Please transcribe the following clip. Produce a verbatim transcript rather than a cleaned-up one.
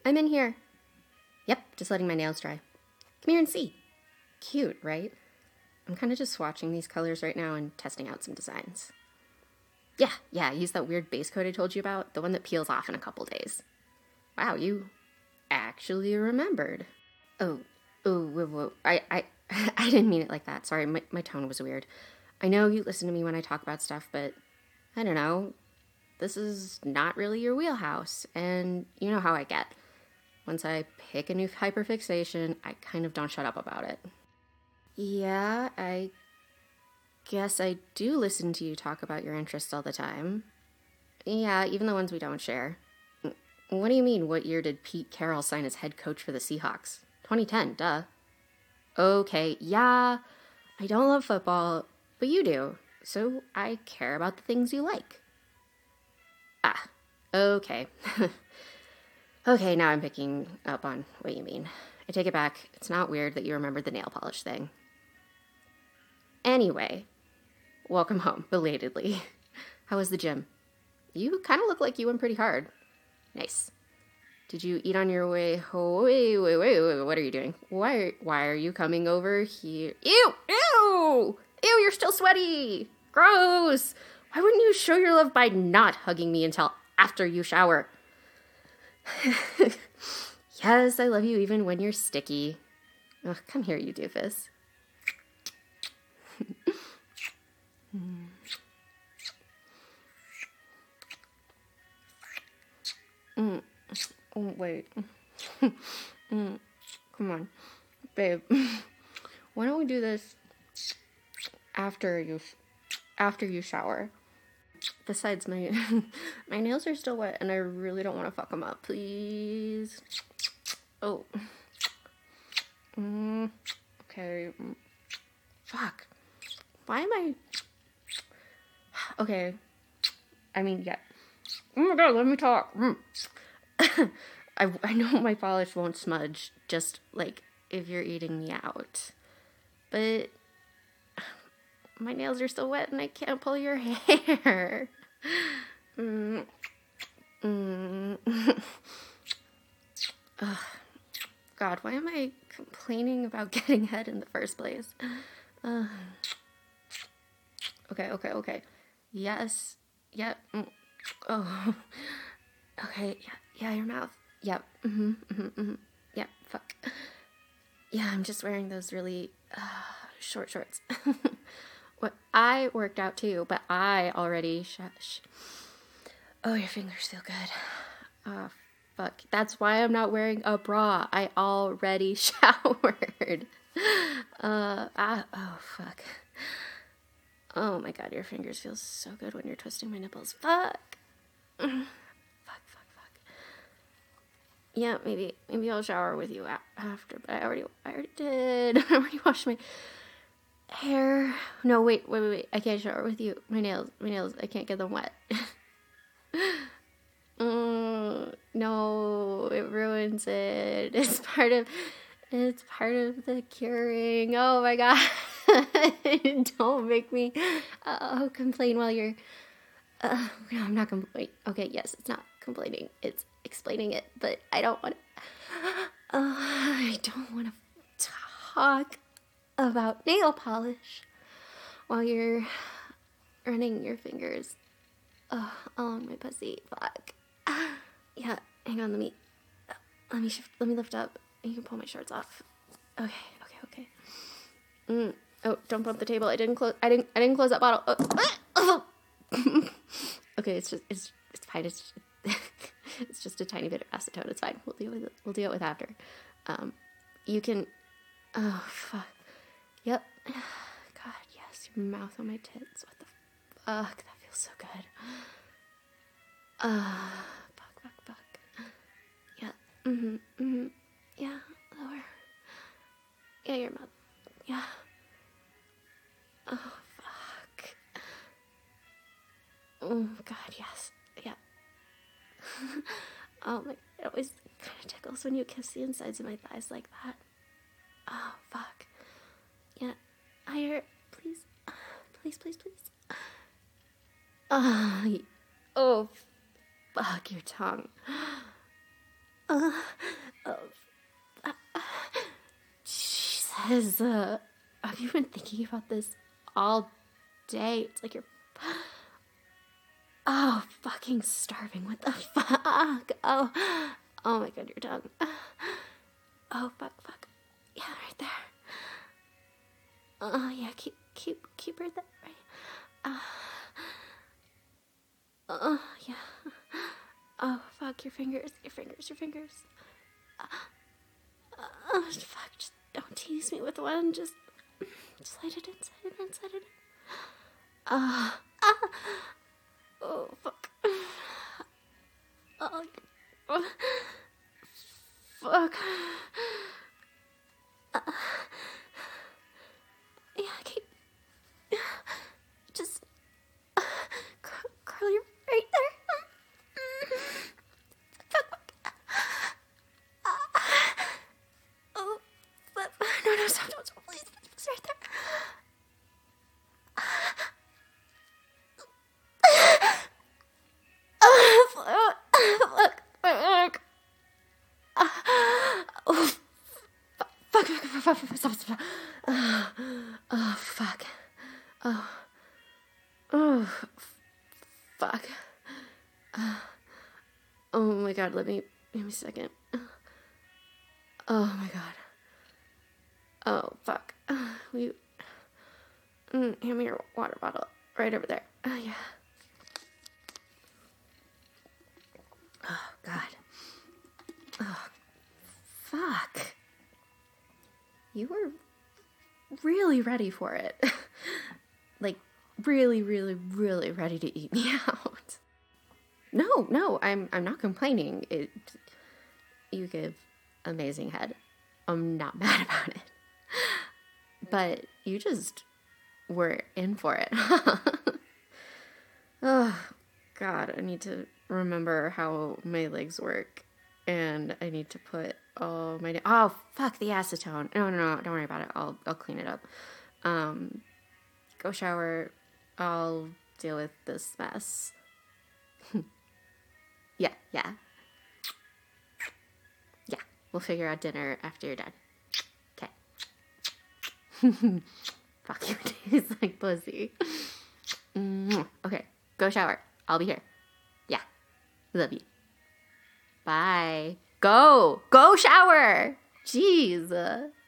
I'm in here. Yep, just letting my nails dry. Come here and see. Cute, right? I'm kind of just swatching these colors right now and testing out some designs. Yeah, yeah, use that weird base coat I told you about, the one that peels off in a couple days. Wow, you actually remembered. Oh, oh, whoa, whoa. I, I, I didn't mean it like that. Sorry, my, my tone was weird. I know you listen to me when I talk about stuff, but I don't know. This is not really your wheelhouse, and you know how I get. Once I pick a new hyperfixation, I kind of don't shut up about it. Yeah, I guess I do listen to you talk about your interests all the time. Yeah, even the ones we don't share. What do you mean, what year did Pete Carroll sign as head coach for the Seahawks? twenty ten, duh. Okay, yeah, I don't love football, but you do, so I care about the things you like. Ah, okay. Okay, now I'm picking up on what you mean. I take it back. It's not weird that you remembered the nail polish thing. Anyway, welcome home, belatedly. How was the gym? You kind of look like you went pretty hard. Nice. Did you eat on your way home? Wait, wait, wait, wait, what are you doing? Why, why are you coming over here? Ew, ew, ew, you're still sweaty. Gross. Why wouldn't you show your love by not hugging me until after you shower? Yes, I love you even when you're sticky. Ugh, come here, you doofus. mm. Oh, wait. mm. Come on. Babe. Why don't we do this after you after you shower? Besides, my my nails are still wet, and I really don't want to fuck them up. Please. Oh. Mm, okay. Fuck. Why am I... Okay. I mean, yeah. Oh my god, let me talk. Mm. I, I know my polish won't smudge, just, like, if you're eating me out. But... my nails are still wet and I can't pull your hair. Mm. Mm. Ugh. God, why am I complaining about getting head in the first place? Uh. Okay, okay, okay. Yes. Yep. Mm. Oh. Okay. Yeah. Yeah. Your mouth. Yep. Mm-hmm. Mm-hmm. Mm-hmm. Yep. Fuck. Yeah. I'm just wearing those really uh, short shorts. What I worked out too, but I already sh- sh- oh, your fingers feel good. Oh, fuck. That's why I'm not wearing a bra. I already showered. Uh, ah, oh, fuck. Oh my god, your fingers feel so good when you're twisting my nipples. Fuck. Fuck, fuck, fuck. Yeah, maybe, maybe I'll shower with you after, but I already, I already did. I already washed my hair. No, wait, wait, wait, wait. I can't shower with you. My nails, my nails, I can't get them wet. mm, no, it ruins it. It's part of, it's part of the curing. Oh my god. Don't make me uh, complain while you're, uh, no, I'm not complaining. Okay, yes, it's not complaining. It's explaining it, but I don't want to, uh, I don't want to talk about nail polish while you're running your fingers uh, along my pussy. Fuck. Yeah, hang on. Let me let me shift. Let me lift up. You can pull my shorts off. Okay, okay, okay. Mm. Oh, don't bump the table. I didn't close. I didn't. I didn't close that bottle. Oh. Okay, it's just. It's. It's fine. It's. Just, it's just a tiny bit of acetone. It's fine. We'll deal with it. We'll deal with after. Um, you can. Oh fuck. Yep. God, yes, your mouth on my tits. What the fuck? That feels so good. Uh, fuck, fuck, fuck. Yeah. Mm-hmm, mm-hmm. Yeah, lower. Yeah, your mouth. Yeah. Oh, fuck. Oh, God, yes. Yeah. Oh, my, it always kind of tickles when you kiss the insides of my thighs like that. Oh, fuck. Yeah, higher, please, please, please, please. Oh, oh, fuck your tongue. Uh, uh, uh, Jesus, uh, have you been thinking about this all day? It's like you're, oh, fucking starving. What the fuck? Oh, oh my god, your tongue. Oh, fuck, fuck. Yeah, right there. Oh, uh, yeah, keep, keep, keep her there, right? Uh, oh, yeah. Oh, fuck, your fingers, your fingers, your fingers. Uh, oh, fuck, just don't tease me with one. Just, just slide it in, slide it in, slide it in. Uh, ah. Oh, fuck. Oh, oh. Fuck. Uh, yeah, keep. Just. Uh, curl your right there. Fuck, fuck. Uh, oh, but, no, no, stop, don't, stop, please. It's right there. Fuck, fuck, stop, stop. Oh, oh, fuck. Oh. Oh, fuck. Uh, oh my god, let me, give me a second. Oh my god. Oh, fuck. Uh, we, mm, hand me your water bottle. Right over there. Oh, yeah. Oh, god. Oh, fuck. You were really ready for it. Like, really, really, really ready to eat me out. No, no, I'm I'm not complaining. It, you give amazing head. I'm not mad about it. But you just were in for it. Oh, God, I need to remember how my legs work. And I need to put all my... Oh, fuck the acetone. No, no, no, don't worry about it. I'll I'll clean it up. Um, go shower. I'll deal with this mess. yeah, yeah. Yeah, we'll figure out dinner after you're done. Okay. Fuck, you taste like pussy. Okay, go shower. I'll be here. Yeah, love you. Bye. Go. Go shower. Jeez.